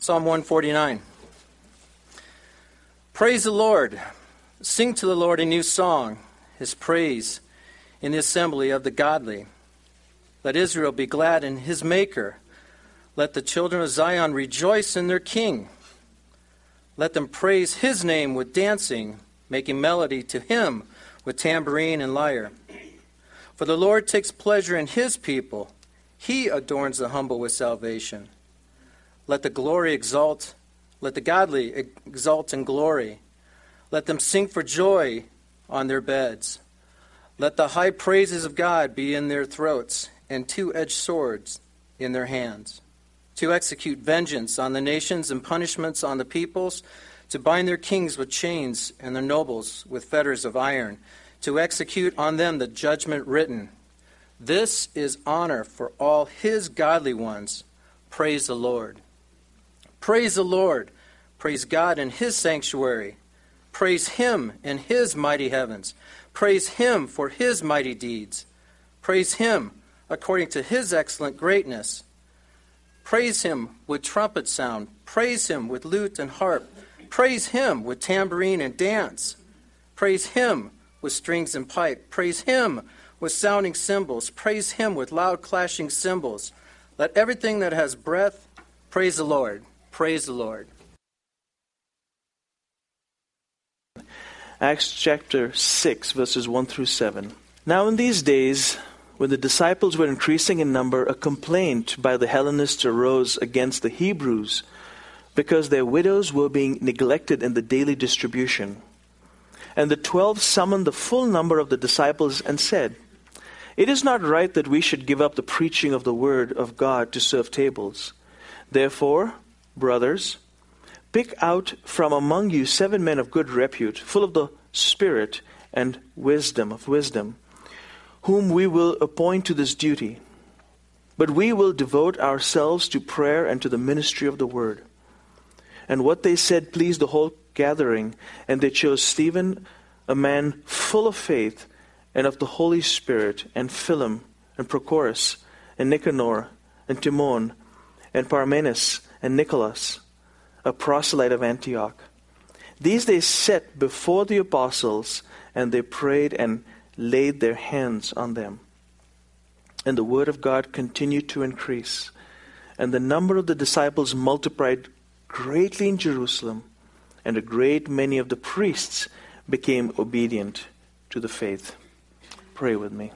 Psalm 149. Praise the Lord. Sing to the Lord a new song, his praise in the assembly of the godly. Let Israel be glad in his Maker. Let the children of Zion rejoice in their King. Let them praise his name with dancing, making melody to him with tambourine and lyre. For the Lord takes pleasure in his people. He adorns the humble with salvation. Let the godly exult in glory. Let them sing for joy on their beds. Let the high praises of God be in their throats, and two-edged swords in their hands, to execute vengeance on the nations and punishments on the peoples, to bind their kings with chains and their nobles with fetters of iron, to execute on them the judgment written. This is honor for all his godly ones. Praise the Lord. Praise the Lord. Praise God in his sanctuary. Praise him in his mighty heavens. Praise him for his mighty deeds. Praise him according to his excellent greatness. Praise him with trumpet sound. Praise him with lute and harp. Praise him with tambourine and dance. Praise him with strings and pipe. Praise him with sounding cymbals. Praise him with loud clashing cymbals. Let everything that has breath praise the Lord. Praise the Lord. Acts chapter 6, verses 1 through 7. Now in these days, when the disciples were increasing in number, a complaint by the Hellenists arose against the Hebrews because their widows were being neglected in the daily distribution. And the 12 summoned the full number of the disciples and said, "It is not right that we should give up the preaching of the word of God to serve tables. Therefore, brothers, pick out from among you 7 men of good repute, full of the Spirit and wisdom, whom we will appoint to this duty. But we will devote ourselves to prayer and to the ministry of the word." And what they said pleased the whole gathering, and they chose Stephen, a man full of faith and of the Holy Spirit, and Philem, and Prochorus, and Nicanor, and Timon, and Parmenas, and Nicholas, a proselyte of Antioch. These they set before the apostles, and they prayed and laid their hands on them. And the word of God continued to increase, and the number of the disciples multiplied greatly in Jerusalem, and a great many of the priests became obedient to the faith. Pray with me.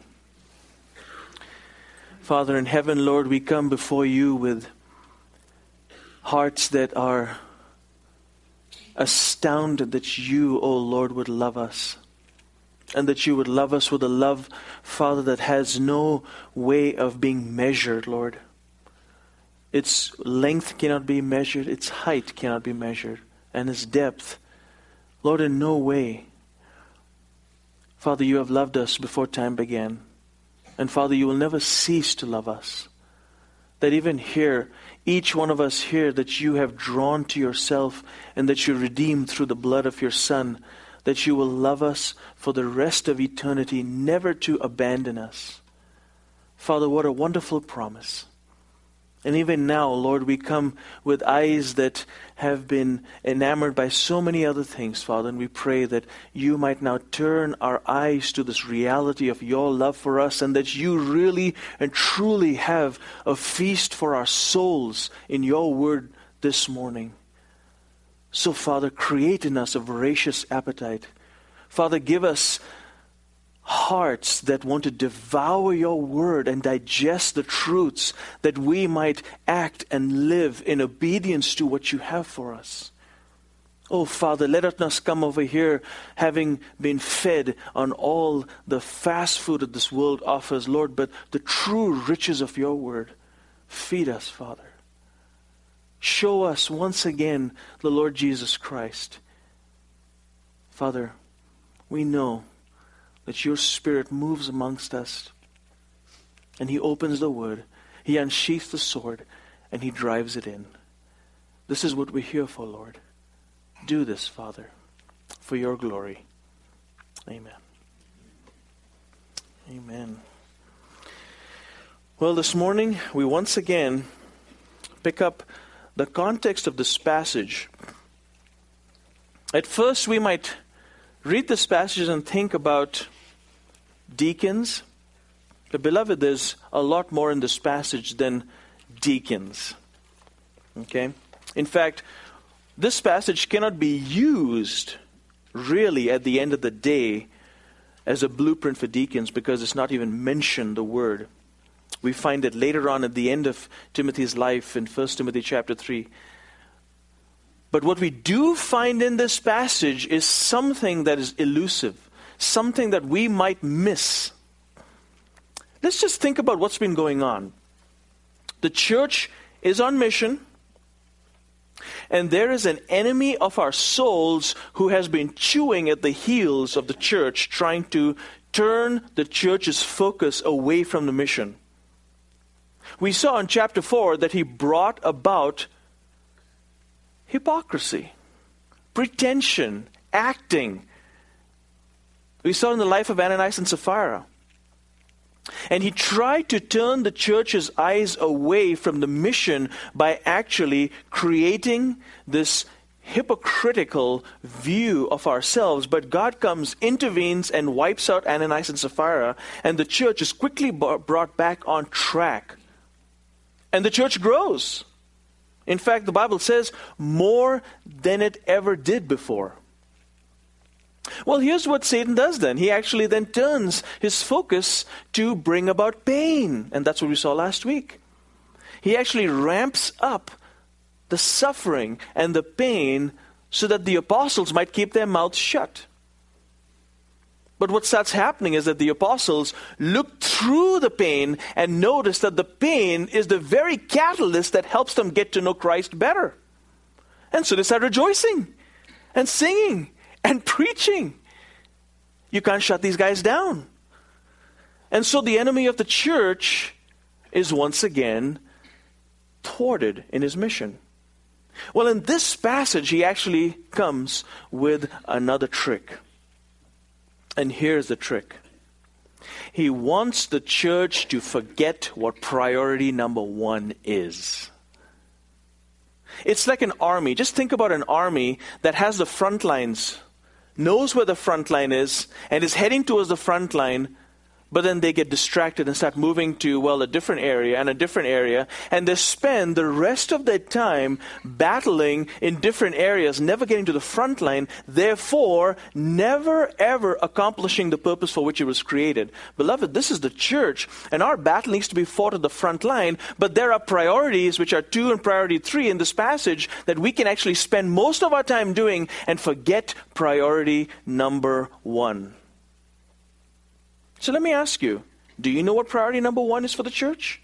Father in heaven, Lord, we come before you with hearts that are astounded that you, O Lord, would love us. And that you would love us with a love, Father, that has no way of being measured, Lord. Its length cannot be measured, its height cannot be measured, and its depth, Lord, in no way. Father, you have loved us before time began. And Father, you will never cease to love us. That even here, each one of us here, that you have drawn to yourself and that you redeemed through the blood of your Son, that you will love us for the rest of eternity, never to abandon us. Father, what a wonderful promise. And even now, Lord, we come with eyes that have been enamored by so many other things, Father, and we pray that you might now turn our eyes to this reality of your love for us, and that you really and truly have a feast for our souls in your word this morning. So, Father, create in us a voracious appetite. Father, give us hearts that want to devour your word and digest the truths, that we might act and live in obedience to what you have for us. Oh, Father, let us not come over here having been fed on all the fast food that this world offers, Lord, but the true riches of your word. Feed us, Father. Show us once again the Lord Jesus Christ. Father, we know that your Spirit moves amongst us, and he opens the word, he unsheaths the sword, and he drives it in. This is what we're here for, Lord. Do this, Father, for your glory. Amen. Amen. Well, this morning we once again pick up the context of this passage, at first we might read this passage and think about deacons. But beloved, there's a lot more in this passage than deacons. Okay? In fact, this passage cannot be used really at the end of the day as a blueprint for deacons because it's not even mentioned, the word. We find it later on at the end of Timothy's life in 1 Timothy chapter 3. But what we do find in this passage is something that is elusive, something that we might miss. Let's just think about what's been going on. The church is on mission, and there is an enemy of our souls who has been chewing at the heels of the church, trying to turn the church's focus away from the mission. We saw in chapter 4 that he brought about hypocrisy, pretension, acting. We saw in the life of Ananias and Sapphira. And he tried to turn the church's eyes away from the mission by actually creating this hypocritical view of ourselves. But God comes, intervenes, and wipes out Ananias and Sapphira, and the church is quickly brought back on track. And the church grows. In fact, the Bible says more than it ever did before. Well, here's what Satan does then. He actually then turns his focus to bring about pain. And that's what we saw last week. He actually ramps up the suffering and the pain so that the apostles might keep their mouths shut. But what starts happening is that the apostles look through the pain and notice that the pain is the very catalyst that helps them get to know Christ better. And so they start rejoicing and singing and preaching. You can't shut these guys down. And so the enemy of the church is once again thwarted in his mission. Well, in this passage, he actually comes with another trick. And here's the trick. He wants the church to forget what priority number one is. It's like an army. Just think about an army that has the front lines, knows where the front line is, and is heading towards the front line, but then they get distracted and start moving to, a different area and a different area, and they spend the rest of their time battling in different areas, never getting to the front line, therefore never ever accomplishing the purpose for which it was created. Beloved, this is the church, and our battle needs to be fought at the front line, but there are priorities, which are 2 and priority 3 in this passage, that we can actually spend most of our time doing and forget priority number 1. So let me ask you, do you know what priority number 1 is for the church?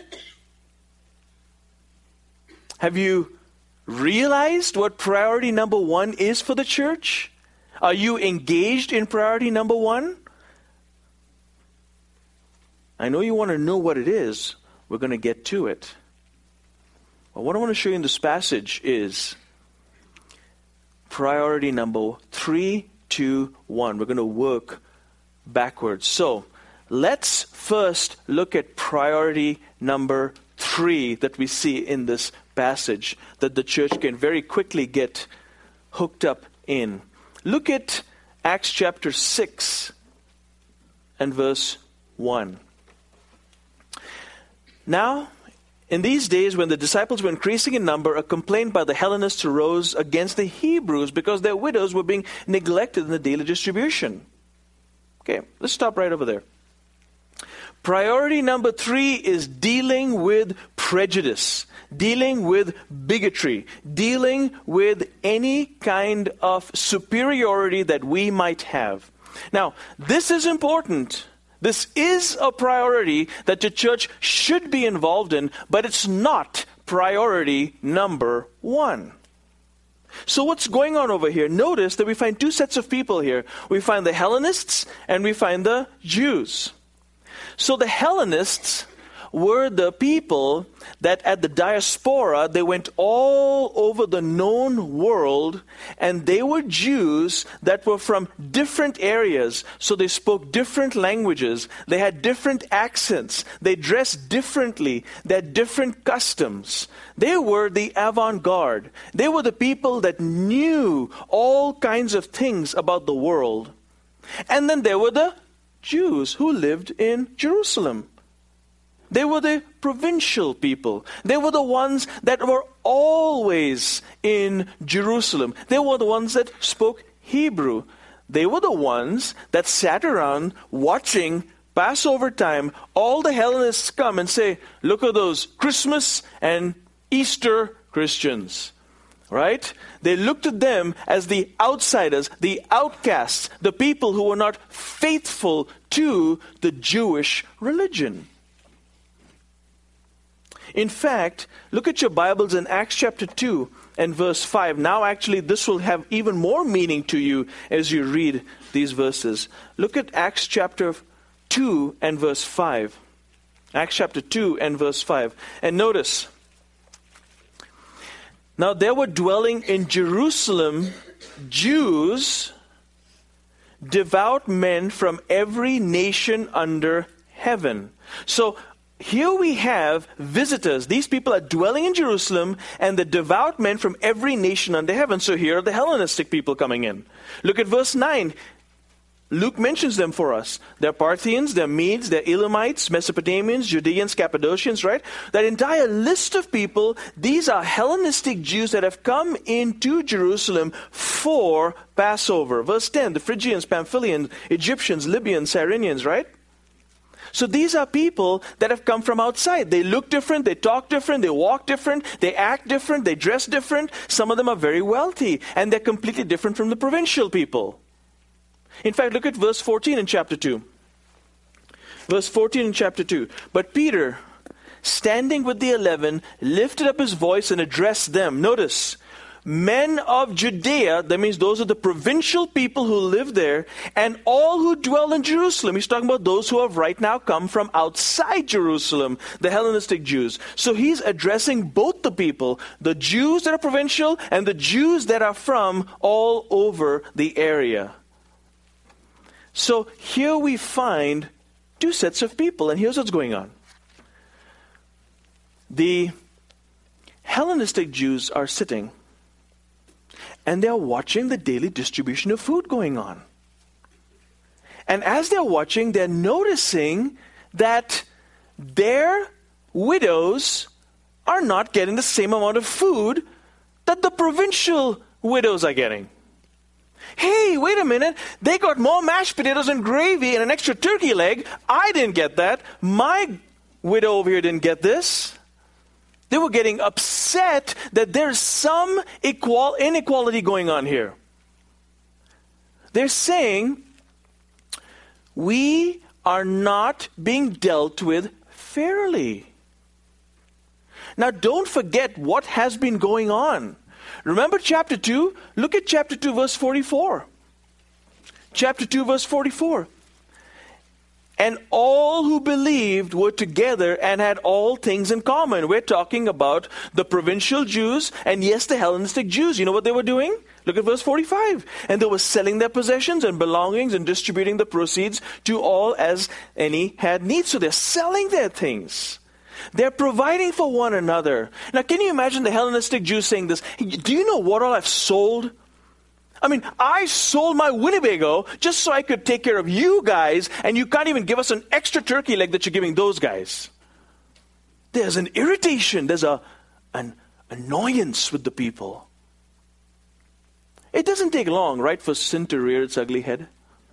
Have you realized what priority number 1 is for the church? Are you engaged in priority number 1? I know you want to know what it is. We're going to get to it. But what I want to show you in this passage is priority number 3, 2, 1. We're going to work backwards. So let's first look at priority number 3 that we see in this passage that the church can very quickly get hooked up in. Look at Acts chapter 6 and verse 1. Now, in these days when the disciples were increasing in number, a complaint by the Hellenists arose against the Hebrews because their widows were being neglected in the daily distribution. Okay, let's stop right over there. Priority number 3 is dealing with prejudice, dealing with bigotry, dealing with any kind of superiority that we might have. Now, this is important. This is a priority that the church should be involved in, but it's not priority number 1. So what's going on over here? Notice that we find 2 sets of people here. We find the Hellenists and we find the Jews. So the Hellenists were the people that at the diaspora, they went all over the known world, and they were Jews that were from different areas. So they spoke different languages. They had different accents. They dressed differently. They had different customs. They were the avant-garde. They were the people that knew all kinds of things about the world. And then there were the Jews who lived in Jerusalem. They were the provincial people. They were the ones that were always in Jerusalem. They were the ones that spoke Hebrew. They were the ones that sat around watching Passover time. All the Hellenists come and say, look at those Christmas and Easter Christians. Right? They looked at them as the outsiders, the outcasts, the people who were not faithful to the Jewish religion. In fact, look at your Bibles in Acts chapter 2 and verse 5. Now actually this will have even more meaning to you as you read these verses. Look at Acts chapter 2 and verse 5. Acts chapter 2 and verse 5. And notice, now there were dwelling in Jerusalem Jews, devout men from every nation under heaven. So here we have visitors. These people are dwelling in Jerusalem, and the devout men from every nation under heaven. So here are the Hellenistic people coming in. Look at verse 9. Luke mentions them for us. They're Parthians, they're Medes, they're Elamites, Mesopotamians, Judeans, Cappadocians, right? That entire list of people, these are Hellenistic Jews that have come into Jerusalem for Passover. Verse 10, the Phrygians, Pamphylians, Egyptians, Libyans, Cyrenians, right? So these are people that have come from outside. They look different, they talk different, they walk different, they act different, they dress different. Some of them are very wealthy, and they're completely different from the provincial people. In fact, look at verse 14 in chapter 2. Verse 14 in chapter 2. But Peter, standing with the 11, lifted up his voice and addressed them. Notice, men of Judea, that means those are the provincial people who live there, and all who dwell in Jerusalem. He's talking about those who have right now come from outside Jerusalem, the Hellenistic Jews. So he's addressing both the people, the Jews that are provincial and the Jews that are from all over the area. So here we find two sets of people, and here's what's going on. The Hellenistic Jews are sitting, and they're watching the daily distribution of food going on. And as they're watching, they're noticing that their widows are not getting the same amount of food that the provincial widows are getting. Hey, wait a minute. They got more mashed potatoes and gravy and an extra turkey leg. I didn't get that. My widow over here didn't get this. They were getting upset that there's some inequality going on here. They're saying, we are not being dealt with fairly. Now, don't forget what has been going on. Remember chapter 2? Look at chapter 2, verse 44. Chapter 2, verse 44. And all who believed were together and had all things in common. We're talking about the provincial Jews and yes, the Hellenistic Jews. You know what they were doing? Look at verse 45. And they were selling their possessions and belongings and distributing the proceeds to all as any had need. So they're selling their things. They're providing for one another. Now, can you imagine the Hellenistic Jews saying this? Hey, do you know what all I've sold? I mean, I sold my Winnebago just so I could take care of you guys, and you can't even give us an extra turkey leg that you're giving those guys. There's an irritation. There's an annoyance with the people. It doesn't take long, right, for sin to rear its ugly head.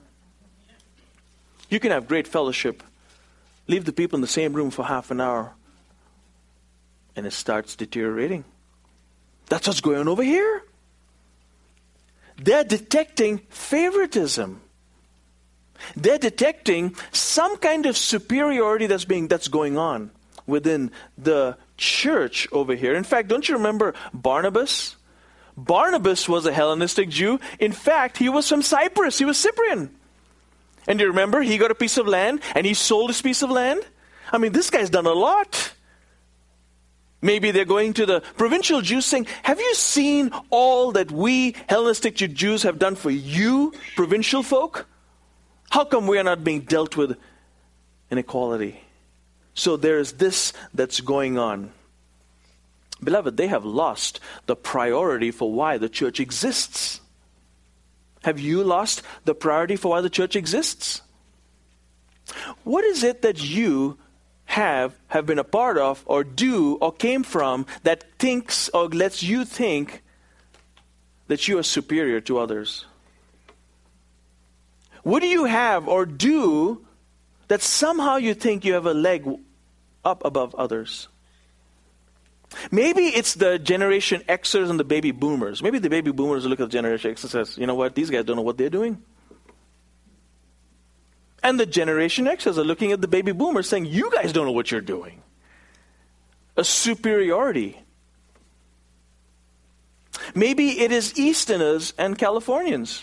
You can have great fellowship. Leave the people in the same room for half an hour, and it starts deteriorating. That's what's going on over here. They're detecting favoritism. They're detecting some kind of superiority that's going on within the church over here. In fact, don't you remember Barnabas? Barnabas was a Hellenistic Jew. In fact, he was from Cyprus. He was Cyprian. And do you remember, he got a piece of land and he sold his piece of land? I mean, this guy's done a lot. Maybe they're going to the provincial Jews saying, have you seen all that we Hellenistic Jews have done for you, provincial folk? How come we are not being dealt with inequality? So there's this that's going on. Beloved, they have lost the priority for why the church exists. Have you lost the priority for why the church exists? What is it that you have been a part of or do or came from that thinks or lets you think that you are superior to others? What do you have or do that somehow you think you have a leg up above others? Maybe it's the Generation Xers and the baby boomers. Maybe the baby boomers look at the Generation X and says, you know what, these guys don't know what they're doing. And the Generation Xers are looking at the baby boomers saying, you guys don't know what you're doing. A superiority. Maybe it is Easterners and Californians.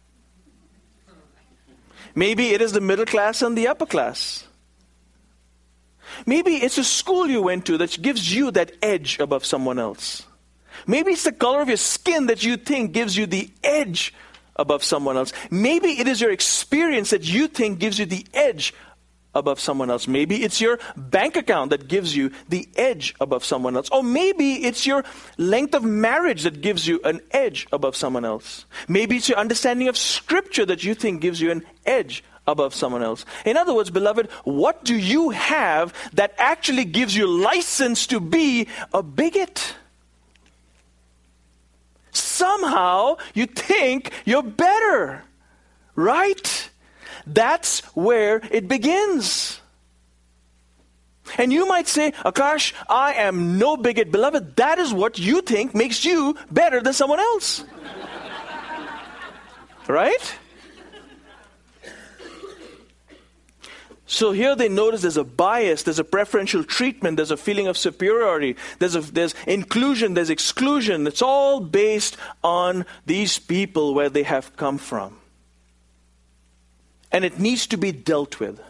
Maybe it is the middle class and the upper class. Maybe it's a school you went to that gives you that edge above someone else. Maybe it's the color of your skin that you think gives you the edge above someone else. Maybe it is your experience that you think gives you the edge above someone else. Maybe it's your bank account that gives you the edge above someone else. Or maybe it's your length of marriage that gives you an edge above someone else. Maybe it's your understanding of Scripture that you think gives you an edge above someone else. In other words, beloved, what do you have that actually gives you license to be a bigot? Somehow you think you're better, right? That's where it begins. And you might say, Akash, I am no bigot. Beloved, that is what you think makes you better than someone else. Right? So here they notice there's a bias, there's a preferential treatment, there's a feeling of superiority, there's inclusion, there's exclusion. It's all based on these people where they have come from. And it needs to be dealt with.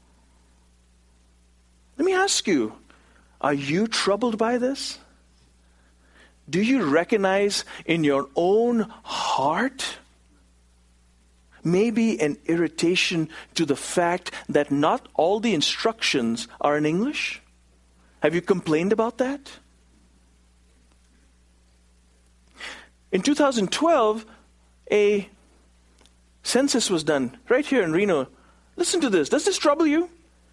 Let me ask you, are you troubled by this? Do you recognize in your own heart maybe an irritation to the fact that not all the instructions are in English? Have you complained about that? In 2012, a census was done right here in Reno. Listen to this. Does this trouble you?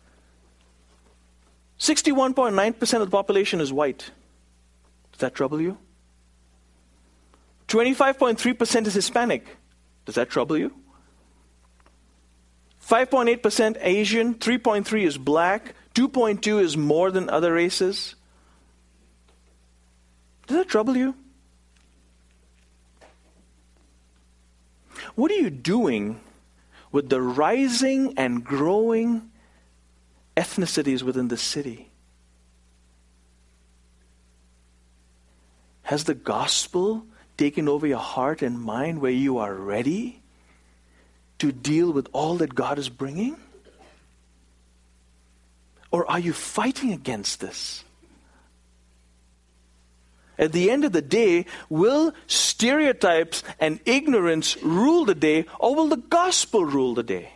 61.9% of the population is white. Does that trouble you? 25.3% is Hispanic. Does that trouble you? 5.8% Asian, 3.3% is black, 2.2% is more than other races. Does that trouble you? What are you doing with the rising and growing ethnicities within the city? Has the gospel taken over your heart and mind where you are ready to deal with all that God is bringing? Or are you fighting against this? At the end of the day, will stereotypes and ignorance rule the day, or will the gospel rule the day?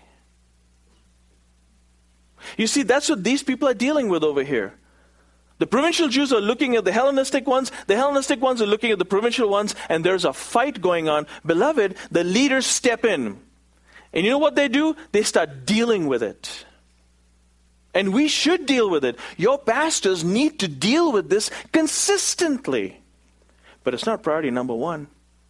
You see, that's what these people are dealing with over here. The provincial Jews are looking at the Hellenistic ones are looking at the provincial ones, and there's a fight going on. Beloved, the leaders step in. And you know what they do? They start dealing with it. And we should deal with it. Your pastors need to deal with this consistently. But it's not priority number one.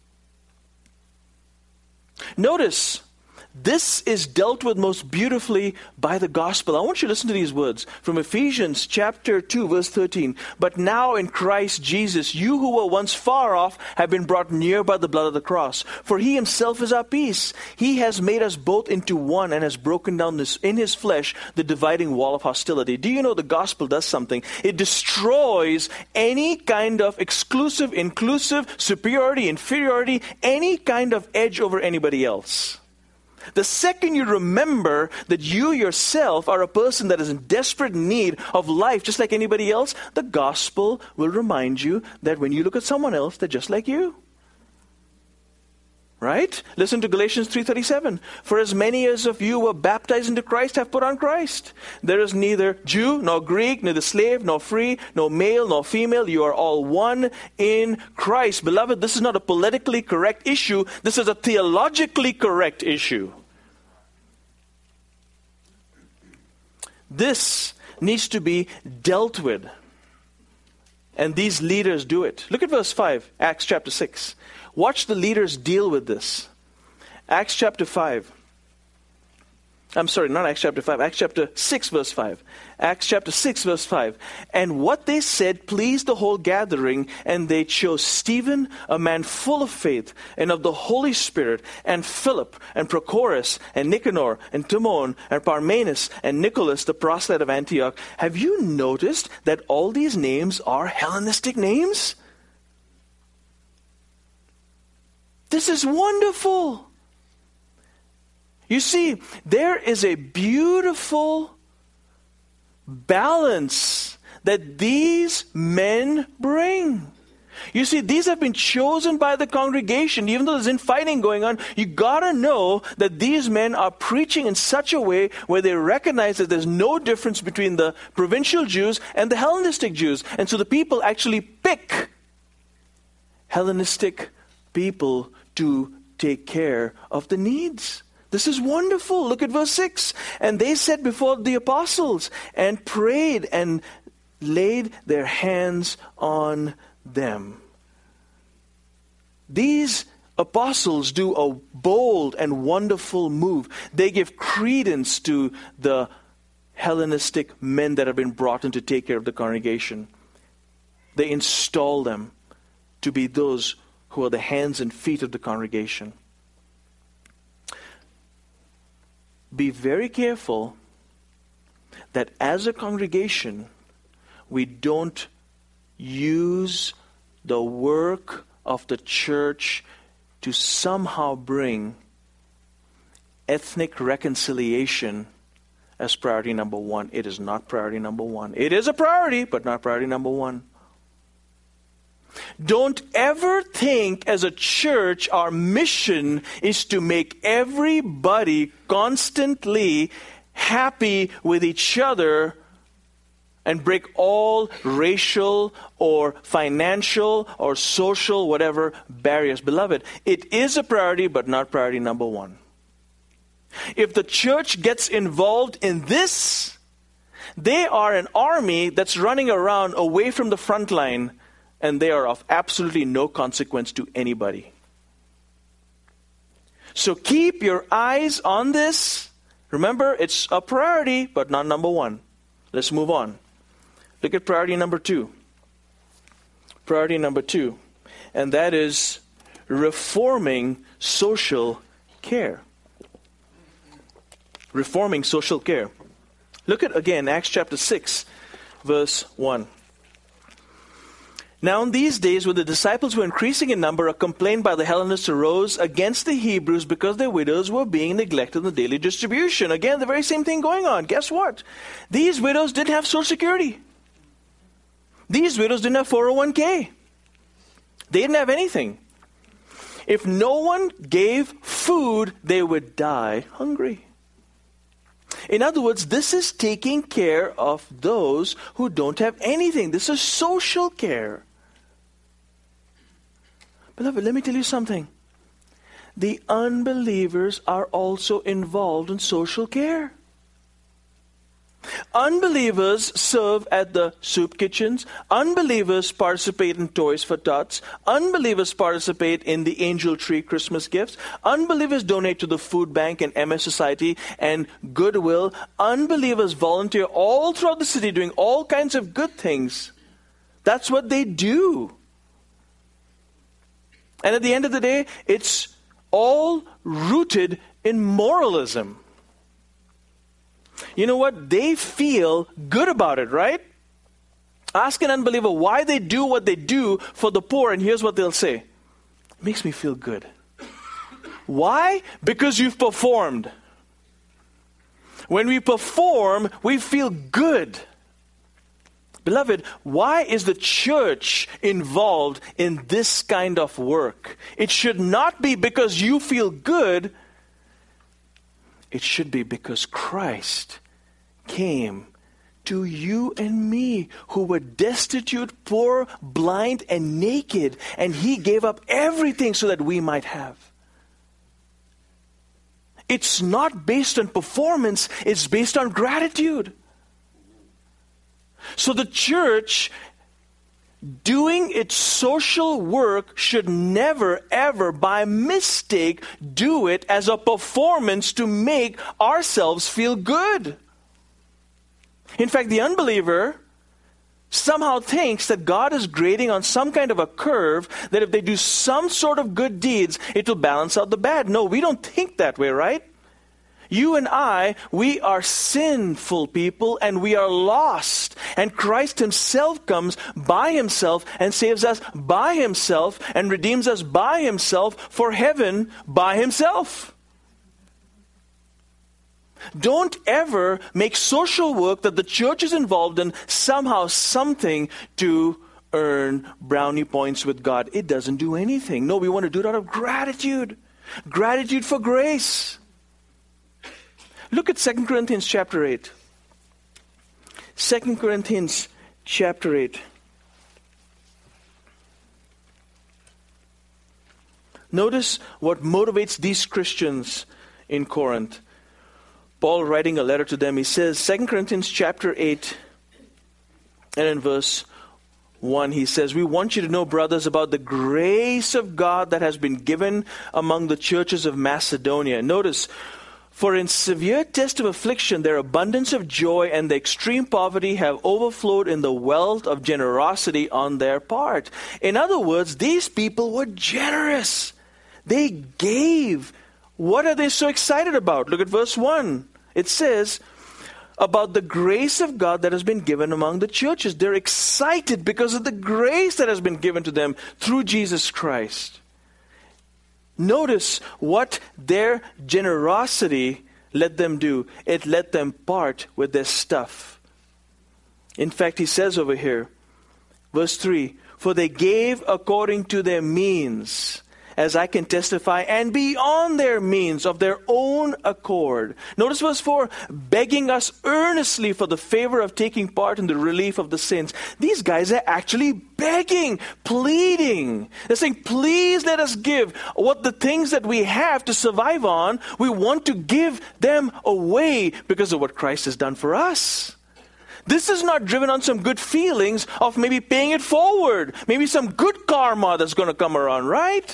Notice, this is dealt with most beautifully by the gospel. I want you to listen to these words from Ephesians chapter 2, verse 13. But now in Christ Jesus, you who were once far off have been brought near by the blood of the cross. For he himself is our peace. He has made us both into one and has broken down in his flesh the dividing wall of hostility. Do you know the gospel does something? It destroys any kind of exclusive, inclusive, superiority, inferiority, any kind of edge over anybody else. The second you remember that you yourself are a person that is in desperate need of life, just like anybody else, the gospel will remind you that when you look at someone else, they're just like you. Right? Listen to Galatians 3:37. For as many as of you were baptized into Christ have put on Christ. There is neither Jew nor Greek, neither slave nor free, nor male nor female. You are all one in Christ. Beloved, this is not a politically correct issue. This is a theologically correct issue. This needs to be dealt with. And these leaders do it. Look at verse 5, Acts chapter 6. Watch the leaders deal with this. Acts chapter 5. I'm sorry, not Acts chapter 5. Acts chapter 6 verse 5. Acts chapter 6 verse 5. And what they said pleased the whole gathering, and they chose Stephen, a man full of faith and of the Holy Spirit, and Philip, and Prochorus, and Nicanor, and Timon, and Parmenas, and Nicholas, the proselyte of Antioch. Have you noticed that all these names are Hellenistic names? This is wonderful. You see, there is a beautiful balance that these men bring. You see, these have been chosen by the congregation. Even though there's infighting going on, you gotta know that these men are preaching in such a way where they recognize that there's no difference between the provincial Jews and the Hellenistic Jews. And so the people actually pick Hellenistic people to take care of the needs. This is wonderful. Look at verse 6. And they sat before the apostles and prayed and laid their hands on them. These apostles do a bold and wonderful move. They give credence to the Hellenistic men that have been brought in to take care of the congregation. They install them to be those who are the hands and feet of the congregation. Be very careful that as a congregation, we don't use the work of the church to somehow bring ethnic reconciliation as priority number one. It is not priority number one. It is a priority, but not priority number one. Don't ever think as a church our mission is to make everybody constantly happy with each other and break all racial or financial or social, whatever, barriers. Beloved, it is a priority, but not priority number one. If the church gets involved in this, they are an army that's running around away from the front line, and they are of absolutely no consequence to anybody. So keep your eyes on this. Remember, it's a priority, but not number one. Let's move on. Look at priority number 2. Priority number 2. And that is reforming social care. Reforming social care. Look at, again, Acts chapter 6, verse 1. Now in these days, when the disciples were increasing in number, a complaint by the Hellenists arose against the Hebrews because their widows were being neglected in the daily distribution. Again, the very same thing going on. Guess what? These widows didn't have Social Security. These widows didn't have 401k. They didn't have anything. If no one gave food, they would die hungry. In other words, this is taking care of those who don't have anything. This is social care. Beloved, let me tell you something. The unbelievers are also involved in social care. Unbelievers serve at the soup kitchens. Unbelievers participate in Toys for Tots. Unbelievers participate in the Angel Tree Christmas gifts. Unbelievers donate to the food bank and MS Society and Goodwill. Unbelievers volunteer all throughout the city doing all kinds of good things. That's what they do. And at the end of the day, it's all rooted in moralism. You know what? They feel good about it, right? Ask an unbeliever why they do what they do for the poor, and here's what they'll say. It makes me feel good. Why? Because you've performed. When we perform, we feel good. Beloved, why is the church involved in this kind of work? It should not be because you feel good. It should be because Christ came to you and me, who were destitute, poor, blind, and naked, and He gave up everything so that we might have. It's not based on performance, it's based on gratitude. So the church doing its social work should never, ever, by mistake, do it as a performance to make ourselves feel good. In fact, the unbeliever somehow thinks that God is grading on some kind of a curve, that if they do some sort of good deeds, it will balance out the bad. No, we don't think that way, right? You and I, we are sinful people and we are lost. And Christ Himself comes by Himself and saves us by Himself and redeems us by Himself for heaven by Himself. Don't ever make social work that the church is involved in somehow something to earn brownie points with God. It doesn't do anything. No, we want to do it out of gratitude. Gratitude for grace. Look at 2 Corinthians chapter 8. 2 Corinthians chapter 8. Notice what motivates these Christians in Corinth. Paul writing a letter to them, he says, 2 Corinthians chapter 8, and in verse 1, he says, we want you to know, brothers, about the grace of God that has been given among the churches of Macedonia. Notice, for in severe test of affliction, their abundance of joy and the extreme poverty have overflowed in the wealth of generosity on their part. In other words, these people were generous. They gave. What are they so excited about? Look at verse 1. It says, about the grace of God that has been given among the churches. They're excited because of the grace that has been given to them through Jesus Christ. Notice what their generosity let them do. It let them part with their stuff. In fact, he says over here, verse 3, for they gave according to their means, as I can testify, and beyond their means of their own accord. Notice verse 4, begging us earnestly for the favor of taking part in the relief of the saints. These guys are actually begging, pleading. They're saying, please let us give what the things that we have to survive on, we want to give them away because of what Christ has done for us. This is not driven on some good feelings of maybe paying it forward. Maybe some good karma that's going to come around, right?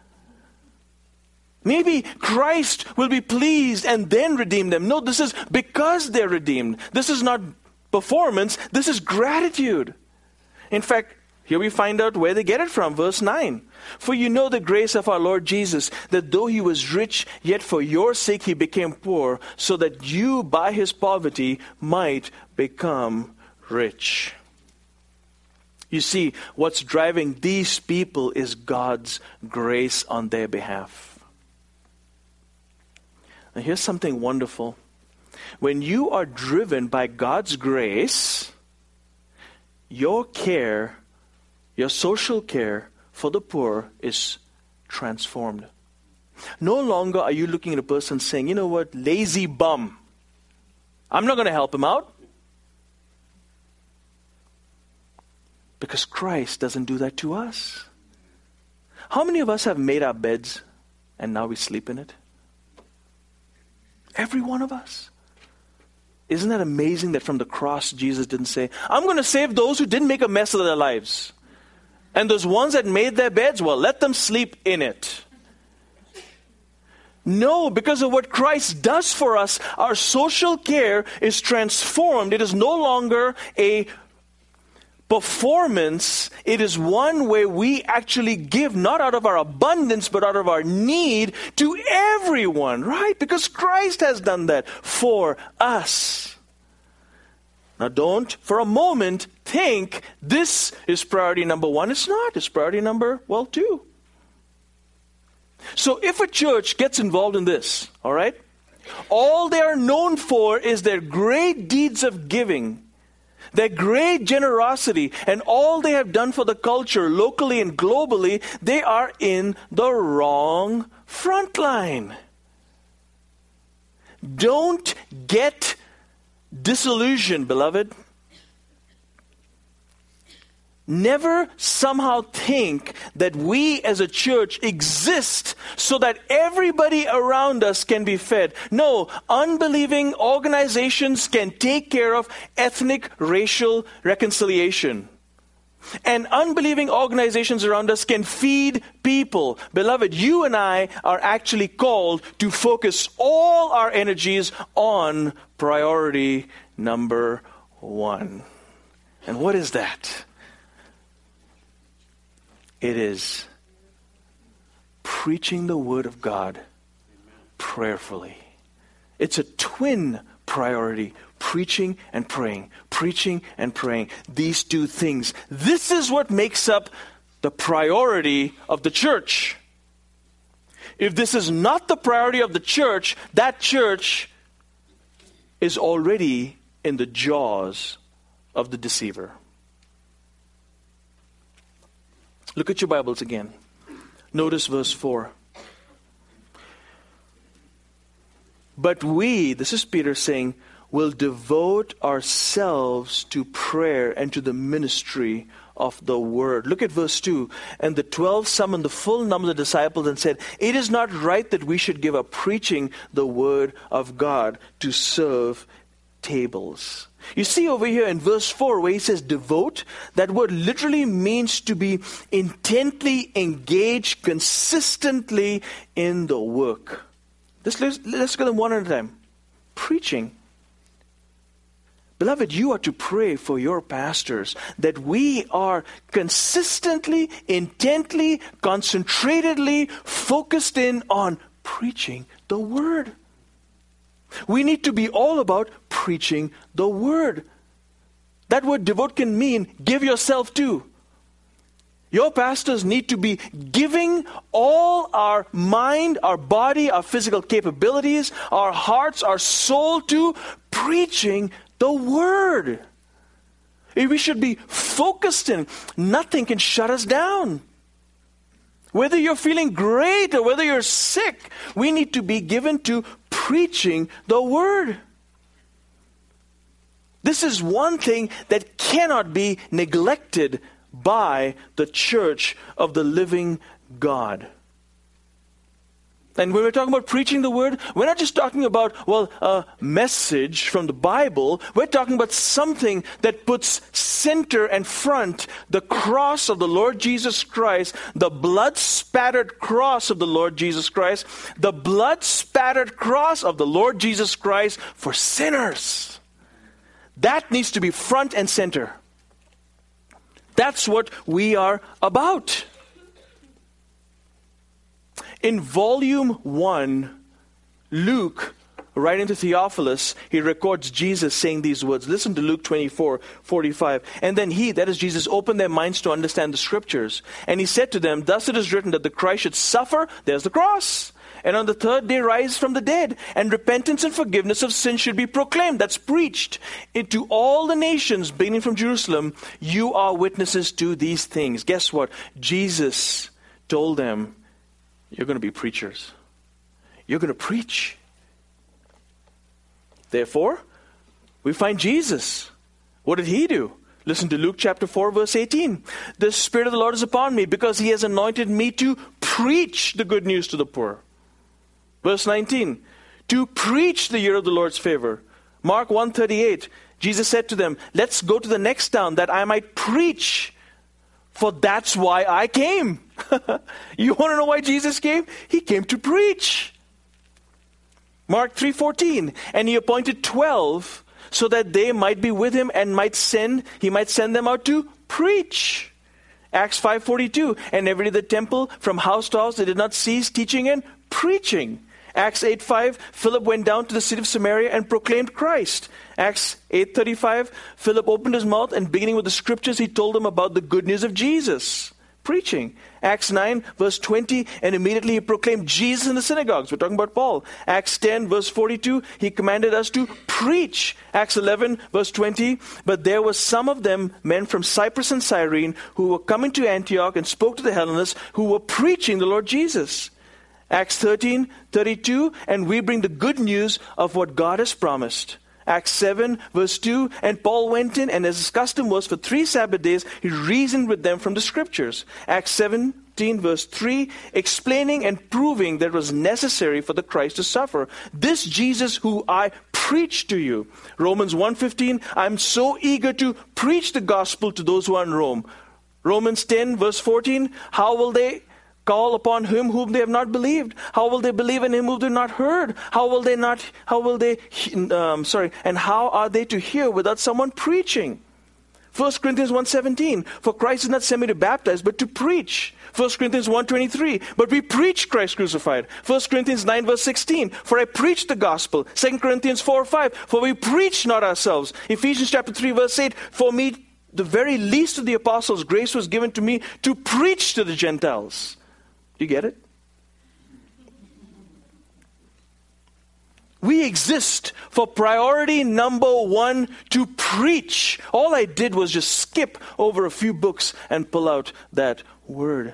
Maybe Christ will be pleased and then redeem them. No, this is because they're redeemed. This is not performance. This is gratitude. In fact, here we find out where they get it from. Verse 9. For you know the grace of our Lord Jesus, that though He was rich, yet for your sake He became poor, so that you by His poverty might become rich. You see, what's driving these people is God's grace on their behalf. Now here's something wonderful. When you are driven by God's grace, your care, your social care for the poor is transformed. No longer are you looking at a person saying, you know what, lazy bum. I'm not going to help him out. Because Christ doesn't do that to us. How many of us have made our beds and now we sleep in it? Every one of us. Isn't that amazing that from the cross Jesus didn't say, I'm going to save those who didn't make a mess of their lives. And those ones that made their beds, well, let them sleep in it. No, because of what Christ does for us, our social care is transformed. It is no longer a performance. It is one where we actually give not out of our abundance but out of our need to everyone, right? Because Christ has done that for us. Now don't for a moment think this is priority number one. It's not. It's priority number, 2. So if a church gets involved in this, all right, all they are known for is their great deeds of giving, their great generosity, and all they have done for the culture locally and globally, they are in the wrong front line. Don't get disillusioned, beloved. Never somehow think that we as a church exist so that everybody around us can be fed. No, unbelieving organizations can take care of ethnic, racial reconciliation. And unbelieving organizations around us can feed people. Beloved, you and I are actually called to focus all our energies on priority number one. And what is that? It is preaching the Word of God prayerfully. It's a twin priority. Preaching and praying. Preaching and praying. These two things. This is what makes up the priority of the church. If this is not the priority of the church, that church is already in the jaws of the deceiver. Look at your Bibles again. Notice verse 4. But we, this is Peter saying, will devote ourselves to prayer and to the ministry of the word. Look at verse 2. And the 12 summoned the full number of the disciples and said, it is not right that we should give up preaching the word of God to serve tables. You see over here in verse 4 where he says devote, that word literally means to be intently engaged consistently in the work. Let's go one at a time. Preaching. Beloved, you are to pray for your pastors that we are consistently, intently, concentratedly focused in on preaching the word. We need to be all about preaching the word. That word devote can mean give yourself to. Your pastors need to be giving all our mind, our body, our physical capabilities, our hearts, our soul to preaching the word. We should be focused in. Nothing can shut us down. Whether you're feeling great or whether you're sick, we need to be given to preaching the word. This is one thing that cannot be neglected by the church of the living God. And when we're talking about preaching the word, we're not just talking about, a message from the Bible. We're talking about something that puts center and front the cross of the Lord Jesus Christ, the blood-spattered cross of the Lord Jesus Christ, the blood-spattered cross of the Lord Jesus Christ for sinners. That needs to be front and center. That's what we are about. In volume 1, Luke, writing to Theophilus, he records Jesus saying these words. Listen to Luke 24:45. And then he, that is Jesus, opened their minds to understand the scriptures. And he said to them, thus it is written that the Christ should suffer, there's the cross, and on the third day rise from the dead, and repentance and forgiveness of sins should be proclaimed. That's preached into all the nations, beginning from Jerusalem. You are witnesses to these things. Guess what? Jesus told them, you're going to be preachers. You're going to preach. Therefore, we find Jesus. What did he do? Listen to Luke chapter 4, verse 18. The Spirit of the Lord is upon me because he has anointed me to preach the good news to the poor. Verse 19. To preach the year of the Lord's favor. Mark 1:38. Jesus said to them, let's go to the next town that I might preach. For that's why I came. You want to know why Jesus came? He came to preach. Mark 3:14. And he appointed 12 so that they might be with him and he might send them out to preach. Acts 5:42. And every day the temple from house to house they did not cease teaching and preaching. Acts 8:5, Philip went down to the city of Samaria and proclaimed Christ. Acts 8:35, Philip opened his mouth and beginning with the scriptures, he told them about the good news of Jesus. preaching. Acts 9, verse 20, and immediately he proclaimed Jesus in the synagogues. We're talking about Paul. Acts 10, verse 42, he commanded us to preach. Acts 11, verse 20, but there were some of them, men from Cyprus and Cyrene, who were coming to Antioch and spoke to the Hellenists, who were preaching the Lord Jesus. Acts 13, 32, and we bring the good news of what God has promised. Acts 7, verse 2, and Paul went in, and as his custom was, for 3 Sabbath days, he reasoned with them from the Scriptures. Acts 17, verse 3, explaining and proving that it was necessary for the Christ to suffer. This Jesus who I preach to you. Romans 1:15, I'm so eager to preach the gospel to those who are in Rome. Romans 10, verse 14, how will they call upon him whom they have not believed? How will they believe in him whom they have not heard? And how are they to hear without someone preaching? 1 Corinthians 1:17, for Christ has not sent me to baptize, but to preach. 1 Corinthians 1:23, but we preach Christ crucified. 1 Corinthians 9, verse 16, for I preach the gospel. 2 Corinthians 4:5, for we preach not ourselves. Ephesians chapter 3, verse 8, for me, the very least of the apostles, grace was given to me to preach to the Gentiles. You get it? We exist for priority number 1, to preach. All I did was just skip over a few books and pull out that word.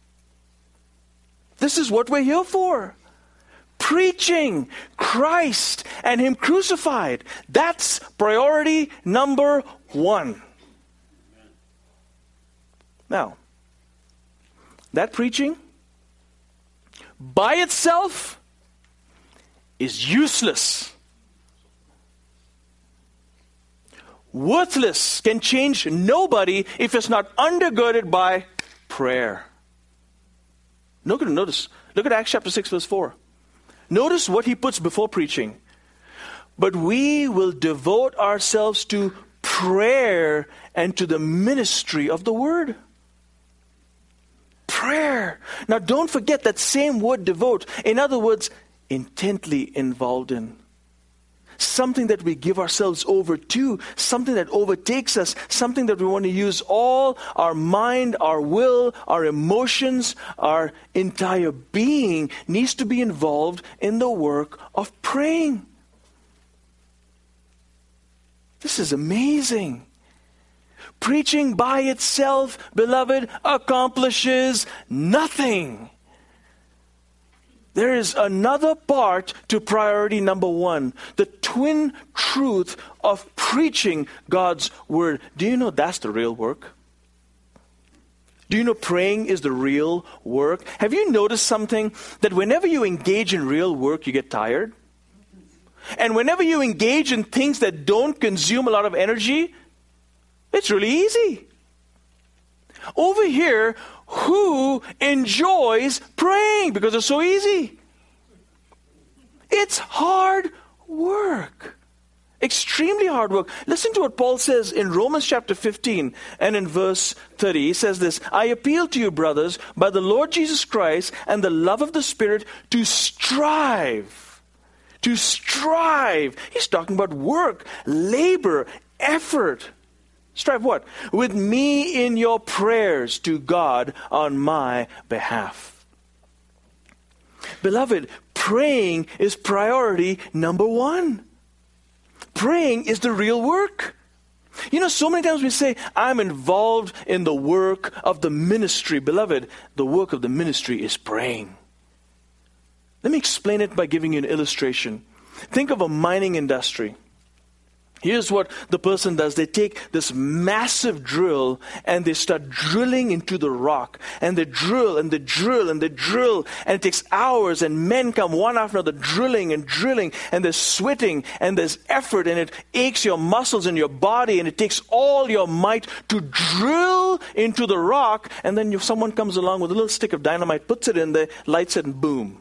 This is what we're here for. Preaching Christ and him crucified. That's priority number 1. Now, that preaching by itself is useless, worthless, can change nobody if it's not undergirded by prayer. Notice, look at Acts chapter 6, verse 4. Notice what he puts before preaching. But we will devote ourselves to prayer and to the ministry of the word. Prayer. Now don't forget that same word, devote. In other words, intently involved in. Something that we give ourselves over to, something that overtakes us, something that we want to use all our mind, our will, our emotions, our entire being needs to be involved in the work of praying. This is amazing. Preaching by itself, beloved, accomplishes nothing. There is another part to priority number 1, the twin truth of preaching God's word. Do you know that's the real work? Do you know praying is the real work? Have you noticed something? That whenever you engage in real work, you get tired? And whenever you engage in things that don't consume a lot of energy, it's really easy. Over here, who enjoys praying? Because it's so easy. It's hard work. Extremely hard work. Listen to what Paul says in Romans chapter 15 and in verse 30. He says this, I appeal to you, brothers, by the Lord Jesus Christ and the love of the Spirit, to strive. To strive. He's talking about work, labor, effort. Strive what? With me in your prayers to God on my behalf. Beloved, praying is priority number 1. Praying is the real work. You know, so many times we say, I'm involved in the work of the ministry. Beloved, the work of the ministry is praying. Let me explain it by giving you an illustration. Think of a mining industry. Here's what the person does. They take this massive drill and they start drilling into the rock. And they drill and they drill and they drill. And it takes hours and men come one after another drilling and drilling. And there's sweating and there's effort and it aches your muscles in your body. And it takes all your might to drill into the rock. And then someone comes along with a little stick of dynamite, puts it in there, lights it, and boom.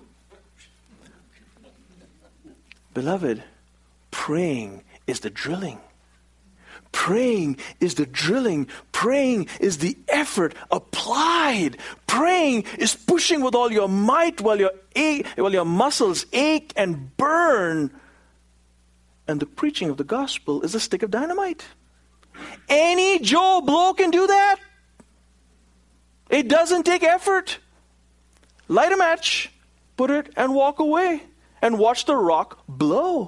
Beloved, praying is the drilling. Praying is the drilling. Praying is the effort applied. Praying is pushing with all your might while your muscles ache and burn. And the preaching of the gospel is a stick of dynamite. Any Joe Blow can do that. It doesn't take effort. Light a match, put it, and walk away, and watch the rock blow.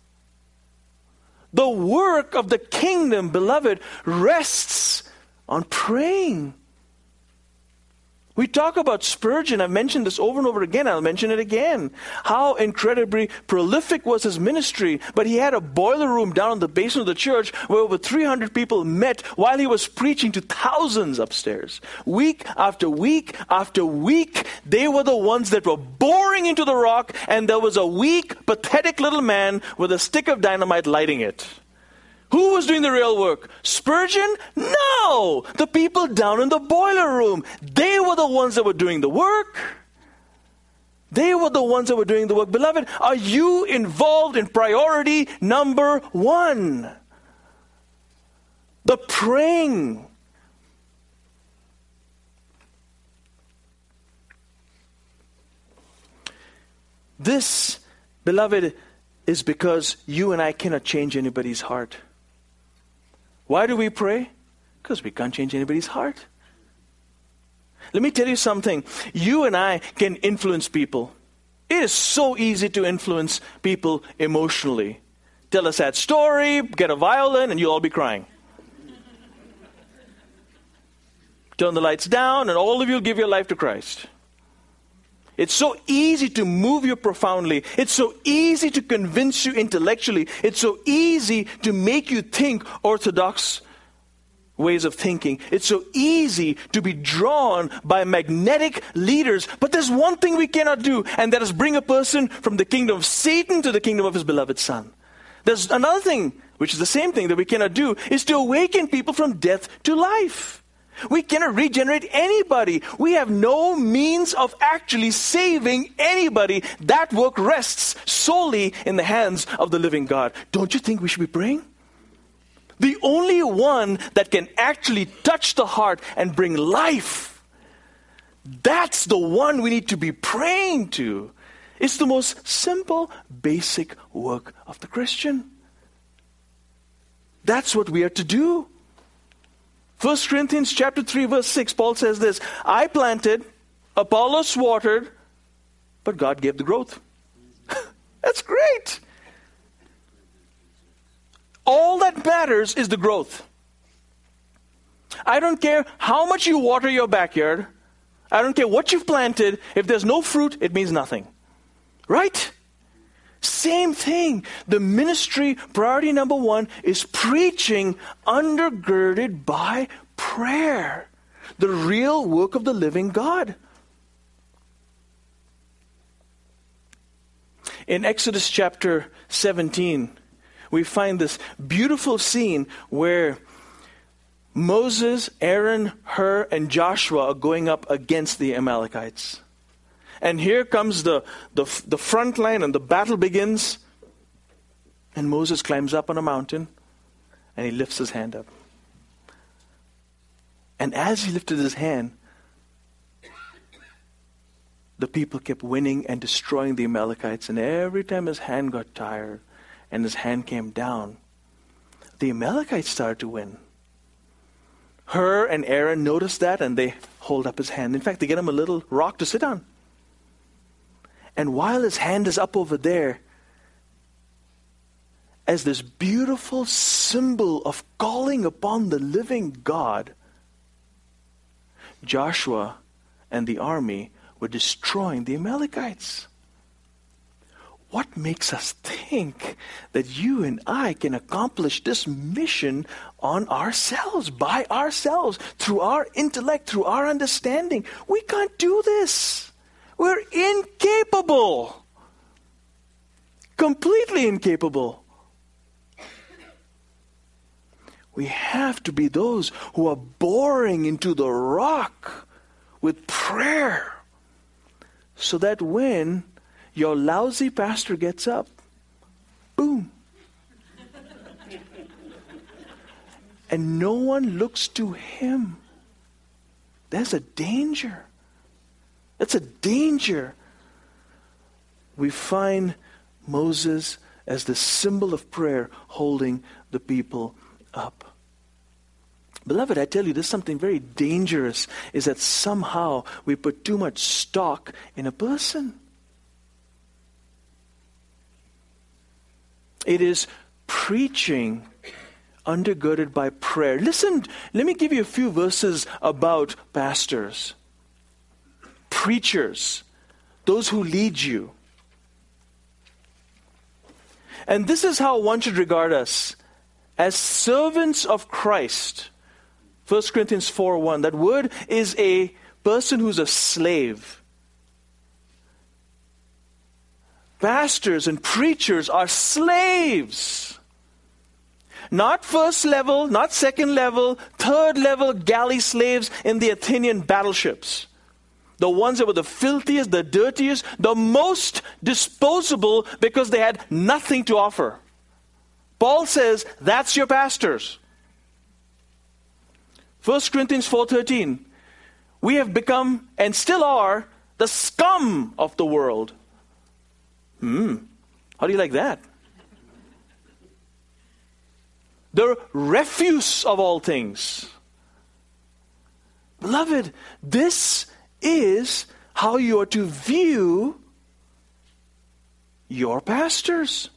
The work of the kingdom, beloved, rests on praying. We talk about Spurgeon. I've mentioned this over and over again. I'll mention it again. How incredibly prolific was his ministry. But he had a boiler room down in the basement of the church where over 300 people met while he was preaching to thousands upstairs. Week after week after week, they were the ones that were boring into the rock, and there was a weak, pathetic little man with a stick of dynamite lighting it. Who was doing the real work? Spurgeon? No! The people down in the boiler room. They were the ones that were doing the work. They were the ones that were doing the work. Beloved, are you involved in priority number 1? The praying. This, beloved, is because you and I cannot change anybody's heart. Why do we pray? Because we can't change anybody's heart. Let me tell you something. You and I can influence people. It is so easy to influence people emotionally. Tell a sad story, get a violin, and you'll all be crying. Turn the lights down, and all of you will give your life to Christ. It's so easy to move you profoundly. It's so easy to convince you intellectually. It's so easy to make you think orthodox ways of thinking. It's so easy to be drawn by magnetic leaders. But there's one thing we cannot do, and that is bring a person from the kingdom of Satan to the kingdom of his beloved Son. There's another thing, which is the same thing that we cannot do, is to awaken people from death to life. We cannot regenerate anybody. We have no means of actually saving anybody. That work rests solely in the hands of the living God. Don't you think we should be praying? The only one that can actually touch the heart and bring life, that's the one we need to be praying to. It's the most simple, basic work of the Christian. That's what we are to do. 1 Corinthians chapter 3 verse 6, Paul says this, I planted, Apollos watered, but God gave the growth. That's great. All that matters is the growth. I don't care how much you water your backyard. I don't care what you've planted. If there's no fruit, it means nothing. Right? Same thing. The ministry priority number 1 is preaching undergirded by prayer. The real work of the living God. In Exodus chapter 17, we find this beautiful scene where Moses, Aaron, Hur, and Joshua are going up against the Amalekites. And here comes the front line, and the battle begins. And Moses climbs up on a mountain, and he lifts his hand up. And as he lifted his hand, the people kept winning and destroying the Amalekites. And every time his hand got tired and his hand came down, the Amalekites started to win. Hur and Aaron noticed that, and they hold up his hand. In fact, they get him a little rock to sit on. And while his hand is up over there, as this beautiful symbol of calling upon the living God, Joshua and the army were destroying the Amalekites. What makes us think that you and I can accomplish this mission on ourselves, by ourselves, through our intellect, through our understanding? We can't do this. We're incapable. Completely incapable. We have to be those who are boring into the rock with prayer, so that when your lousy pastor gets up, boom, and no one looks to him, there's a danger. That's a danger. We find Moses as the symbol of prayer holding the people up. Beloved, I tell you, there's something very dangerous, is that somehow we put too much stock in a person. It is preaching undergirded by prayer. Listen, let me give you a few verses about pastors, preachers, those who lead you. And this is how one should regard us, as servants of Christ. 1 Corinthians 4:1. That word is a person who's a slave. Pastors and preachers are slaves. Not first level, not second level, third level galley slaves in the Athenian battleships. The ones that were the filthiest, the dirtiest, the most disposable because they had nothing to offer. Paul says, that's your pastors. 1 Corinthians 4:13. We have become, and still are, the scum of the world. How do you like that? The refuse of all things. Beloved, this is how you are to view your pastors.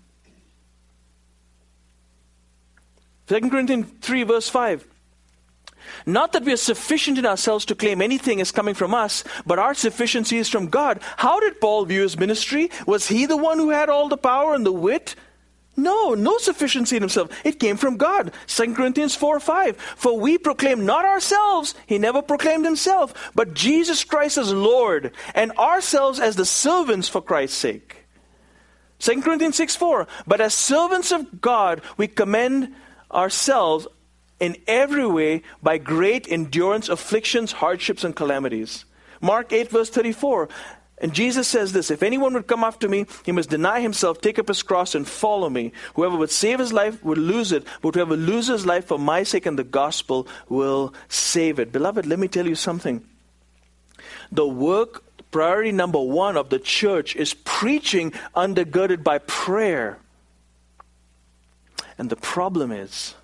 2 Corinthians 3 verse 5. Not that we are sufficient in ourselves to claim anything is coming from us, but our sufficiency is from God. How did Paul view his ministry? Was he the one who had all the power and the wit? No sufficiency in himself. It came from God. 2 Corinthians 4:5. For we proclaim not ourselves, he never proclaimed himself, but Jesus Christ as Lord, and ourselves as the servants for Christ's sake. 2 Corinthians 6:4. But as servants of God, we commend ourselves in every way by great endurance, afflictions, hardships, and calamities. Mark 8 verse 34. And Jesus says this, if anyone would come after me, he must deny himself, take up his cross, and follow me. Whoever would save his life would lose it, but whoever loses his life for my sake and the gospel will save it. Beloved, let me tell you something. The work, priority number one of the church is preaching undergirded by prayer. And the problem is,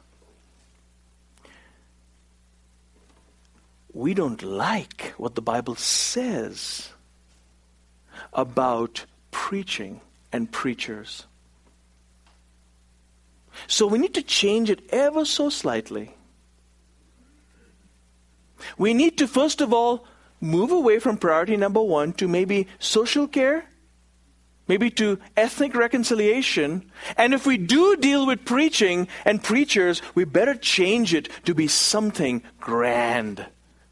we don't like what the Bible says about preaching and preachers. So we need to change it ever so slightly. We need to first of all move away from priority number one to maybe social care, maybe to ethnic reconciliation. And if we do deal with preaching and preachers, we better change it to be something grand.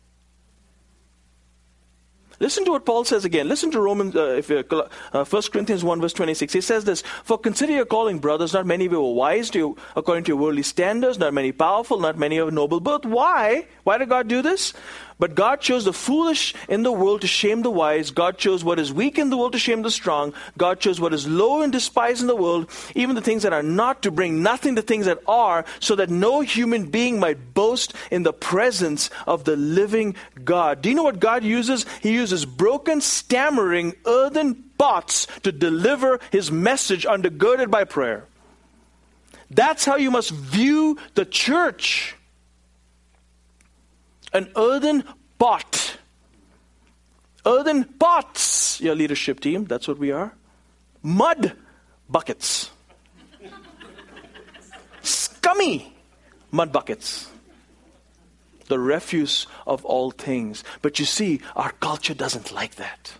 Listen to what Paul says again. Listen to 1 Corinthians 1 verse 26. He says this, for consider your calling, brothers, not many of you were wise according to your worldly standards, not many powerful, not many of noble birth. Why? Why did God do this? But God chose the foolish in the world to shame the wise. God chose what is weak in the world to shame the strong. God chose what is low and despised in the world, even the things that are not, to bring nothing to things that are, so that no human being might boast in the presence of the living God. Do you know what God uses? He uses broken, stammering, earthen pots to deliver his message undergirded by prayer. That's how you must view the church. An earthen pot. Earthen pots, your leadership team, that's what we are. Mud buckets. Scummy mud buckets. The refuse of all things. But you see, our culture doesn't like that.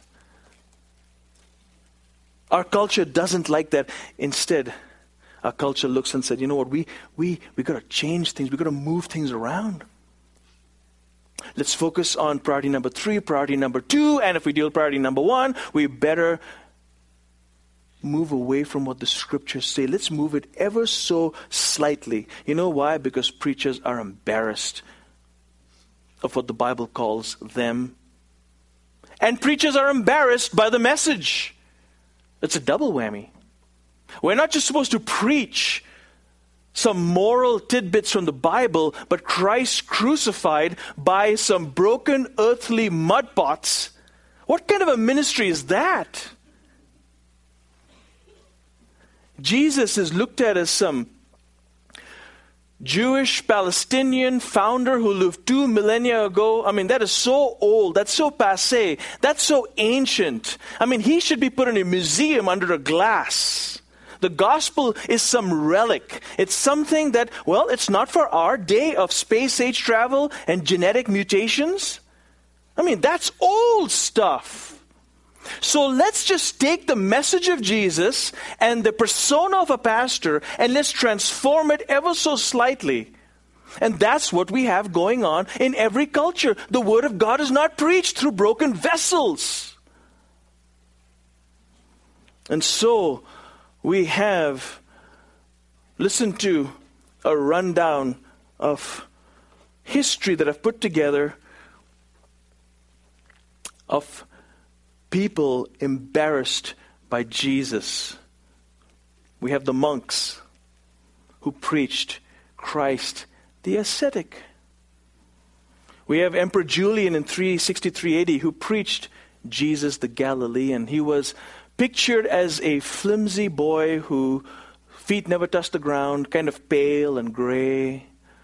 Our culture doesn't like that. Instead, our culture looks and said, you know what, we got to change things. We got to move things around. Let's focus on priority number 3, priority number 2, and if we deal with priority number 1, we better move away from what the scriptures say. Let's move it ever so slightly. You know why? Because preachers are embarrassed of what the Bible calls them. And preachers are embarrassed by the message. It's a double whammy. We're not just supposed to preach some moral tidbits from the Bible, but Christ crucified by some broken earthly mud pots. What kind of a ministry is that? Jesus is looked at as some Jewish Palestinian founder who lived 2 millennia ago. I mean, that is so old. That's so passé. That's so ancient. I mean, he should be put in a museum under a glass. The gospel is some relic. It's something that, well, it's not for our day of space-age travel and genetic mutations. I mean, that's old stuff. So let's just take the message of Jesus and the persona of a pastor and let's transform it ever so slightly. And that's what we have going on in every culture. The Word of God is not preached through broken vessels. And so we have listened to a rundown of history that I've put together of people embarrassed by Jesus. We have the monks who preached Christ the ascetic. We have Emperor Julian in 363 AD who preached Jesus the Galilean. He was pictured as a flimsy boy who feet never touched the ground, kind of pale and gray.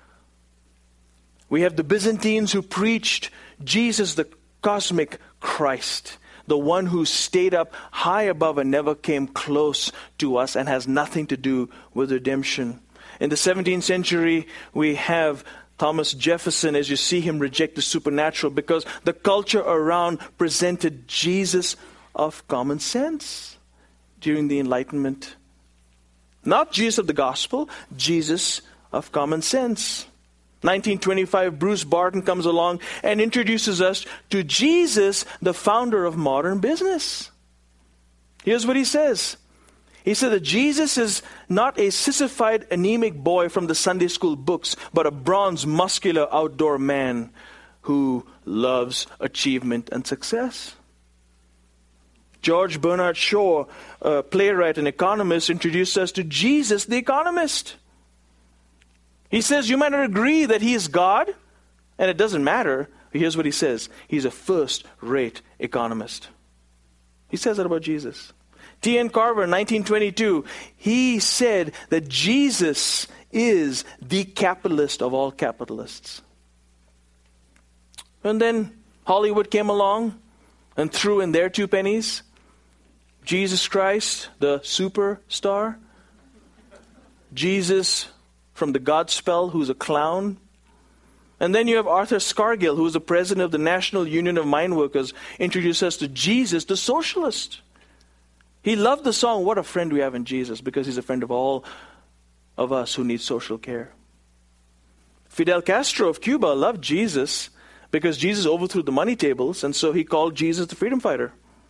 We have the Byzantines who preached Jesus the cosmic Christ, the one who stayed up high above and never came close to us and has nothing to do with redemption. In the 17th century, we have Thomas Jefferson, as you see him reject the supernatural because the culture around presented Jesus of common sense during the Enlightenment. Not Jesus of the gospel, Jesus of common sense. 1925, Bruce Barton comes along and introduces us to Jesus, the founder of modern business. Here's what he says. He said that Jesus is not a sissified, anemic boy from the Sunday school books, but a bronze, muscular, outdoor man who loves achievement and success. George Bernard Shaw, a playwright and economist, introduced us to Jesus, the economist. He says, you might not agree that he is God, and it doesn't matter. Here's what he says. He's a first-rate economist. He says that about Jesus. T.N. Carver, 1922, he said that Jesus is the capitalist of all capitalists. And then Hollywood came along and threw in their 2 pennies. Jesus Christ, the superstar. Jesus from the Godspell, who's a clown. And then you have Arthur Scargill, who is the president of the National Union of Mine Workers, introduce us to Jesus, the socialist. He loved the song, What a Friend We Have in Jesus, because he's a friend of all of us who need social care. Fidel Castro of Cuba loved Jesus because Jesus overthrew the money tables, and so he called Jesus the freedom fighter.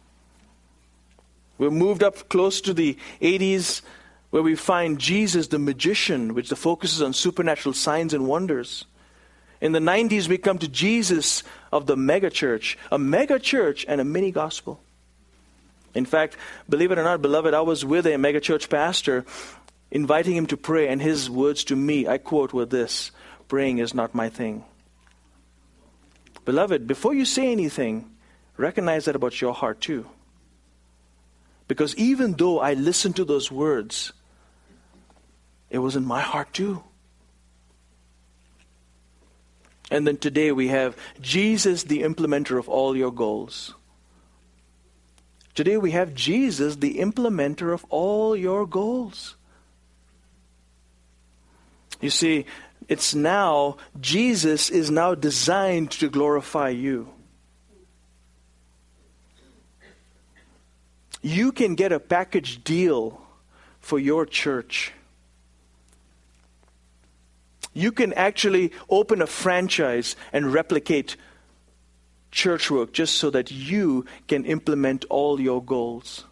We're moved up close to the 80s, where we find Jesus the magician, which the focus is on supernatural signs and wonders. In the 90s, we come to Jesus of the mega church and a mini gospel. In fact, believe it or not, beloved, I was with a mega church pastor inviting him to pray, and his words to me, I quote, were this: praying is not my thing. Beloved, before you say anything, recognize that about your heart too. Because even though I listened to those words, it was in my heart too. And then today we have Jesus, the implementer of all your goals. Today we have Jesus, the implementer of all your goals. You see, Jesus is now designed to glorify you. You can get a package deal for your church. You can actually open a franchise and replicate church work just so that you can implement all your goals.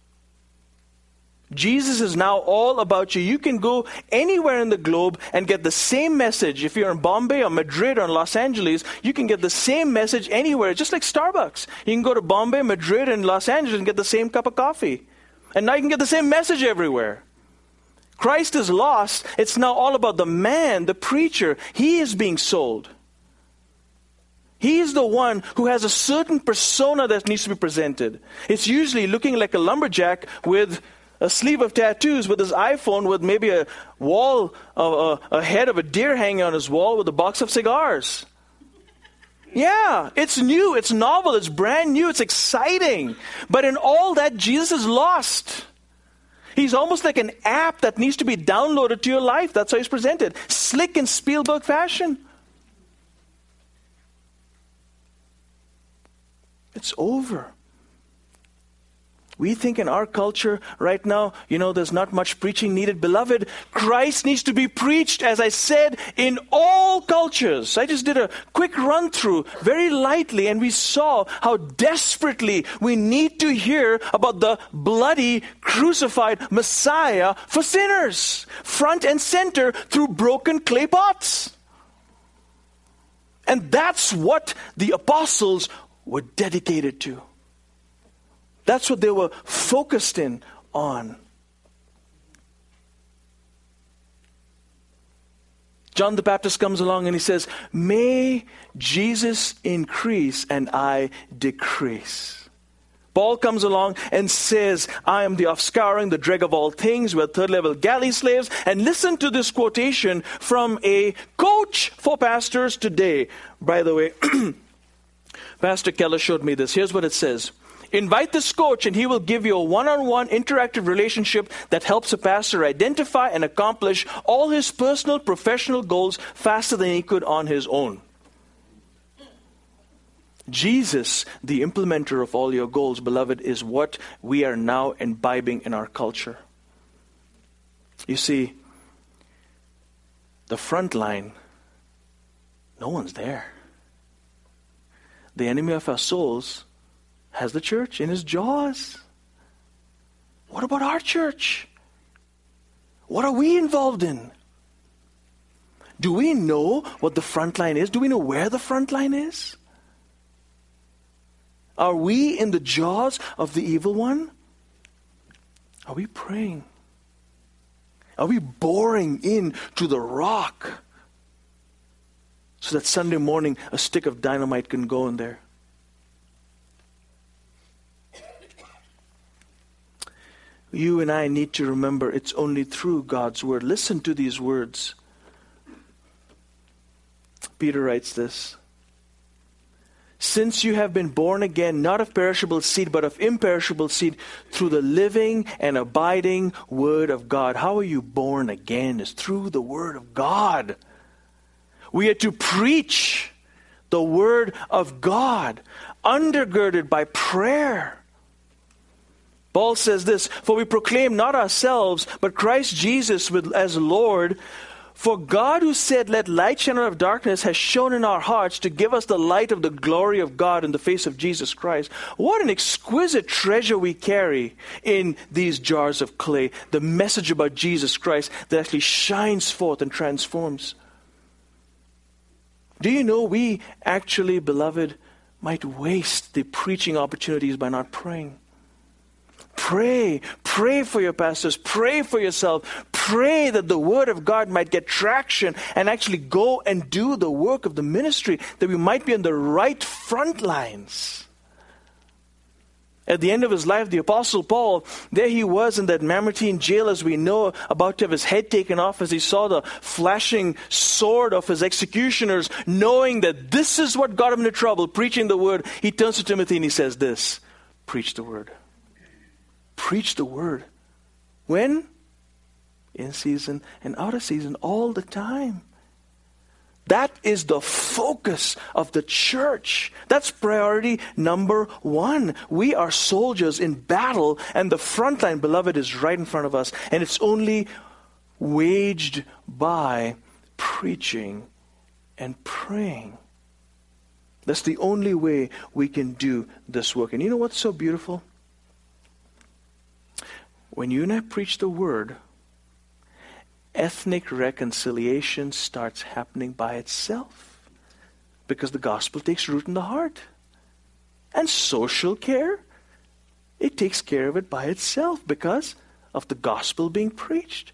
Jesus is now all about you. You can go anywhere in the globe and get the same message. If you're in Bombay or Madrid or in Los Angeles, you can get the same message anywhere, just like Starbucks. You can go to Bombay, Madrid, and Los Angeles and get the same cup of coffee. And now you can get the same message everywhere. Christ is lost. It's now all about the man, the preacher. He is being sold. He is the one who has a certain persona that needs to be presented. It's usually looking like a lumberjack with a sleeve of tattoos with his iPhone with maybe a wall, a head of a deer hanging on his wall with a box of cigars. Yeah, it's new, it's novel, it's brand new, it's exciting. But in all that, Jesus is lost. He's almost like an app that needs to be downloaded to your life. That's how he's presented. Slick in Spielberg fashion. It's over. We think in our culture right now, there's not much preaching needed. Beloved, Christ needs to be preached, as I said, in all cultures. I just did a quick run through very lightly, and we saw how desperately we need to hear about the bloody, crucified Messiah for sinners, front and center through broken clay pots. And that's what the apostles were dedicated to. That's what they were focused in on. John the Baptist comes along and he says, "May Jesus increase and I decrease." Paul comes along and says, "I am the offscouring, the dreg of all things. We're third-level galley slaves." And listen to this quotation from a coach for pastors today. By the way, Pastor Keller showed me this. Here's what it says. Invite this coach and he will give you a one-on-one interactive relationship that helps a pastor identify and accomplish all his personal, professional goals faster than he could on his own. Jesus, the implementer of all your goals, beloved, is what we are now imbibing in our culture. You see, the front line, no one's there. The enemy of our souls has the church in his jaws. What about our church? What are we involved in? Do we know what the front line is? Do we know where the front line is? Are we in the jaws of the evil one? Are we praying? Are we boring in to the rock so that Sunday morning a stick of dynamite can go in there? You and I need to remember it's only through God's word. Listen to these words. Peter writes this. "Since you have been born again, not of perishable seed, but of imperishable seed, through the living and abiding word of God." How are you born again? It's through the word of God. We are to preach the word of God, undergirded by prayer. Paul says this, "For we proclaim not ourselves, but Christ Jesus as Lord. For God who said, 'Let light shine out of darkness,' has shone in our hearts to give us the light of the glory of God in the face of Jesus Christ." What an exquisite treasure we carry in these jars of clay. The message about Jesus Christ that actually shines forth and transforms. Do you know we actually, beloved, might waste the preaching opportunities by not praying? Pray for your pastors, pray for yourself, pray that the word of God might get traction and actually go and do the work of the ministry, that we might be on the right front lines. At the end of his life, the Apostle Paul, there he was in that Mamertine jail, as we know, about to have his head taken off as he saw the flashing sword of his executioners, knowing that this is what got him into trouble, preaching the word. He turns to Timothy and he says this, "Preach the word." Preach the word. When? In season and out of season, all the time. That is the focus of the church. That's priority number one. We are soldiers in battle, and the front line, beloved, is right in front of us. And it's only waged by preaching and praying. That's the only way we can do this work. And you know what's so beautiful? When you and I preach the word, ethnic reconciliation starts happening by itself, because the gospel takes root in the heart. And social care, it takes care of it by itself because of the gospel being preached.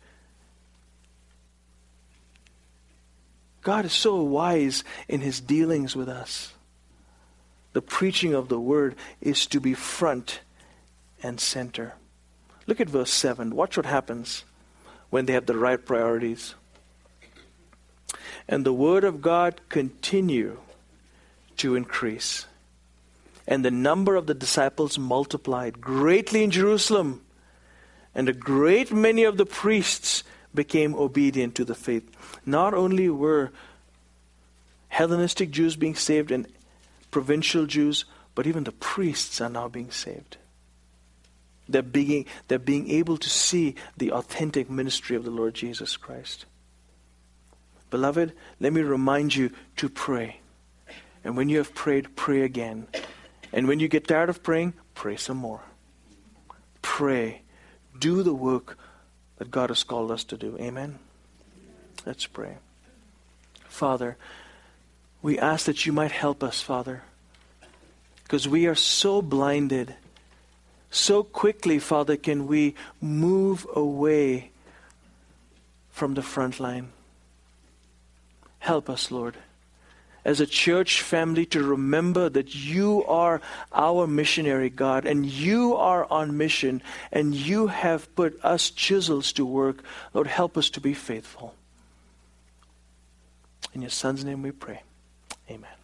God is so wise in his dealings with us. The preaching of the word is to be front and center. Look at verse 7. Watch what happens when they have the right priorities. And the word of God continued to increase. And the number of the disciples multiplied greatly in Jerusalem. And a great many of the priests became obedient to the faith. Not only were Hellenistic Jews being saved and provincial Jews, but even the priests are now being saved. They're being able to see the authentic ministry of the Lord Jesus Christ. Beloved, let me remind you to pray. And when you have prayed, pray again. And when you get tired of praying, pray some more. Pray. Do the work that God has called us to do. Amen? Let's pray. Father, we ask that you might help us, Father, because we are so blinded. So quickly, Father, can we move away from the front line. Help us, Lord, as a church family to remember that you are our missionary God and you are on mission and you have put us chisels to work. Lord, help us to be faithful. In your Son's name we pray. Amen.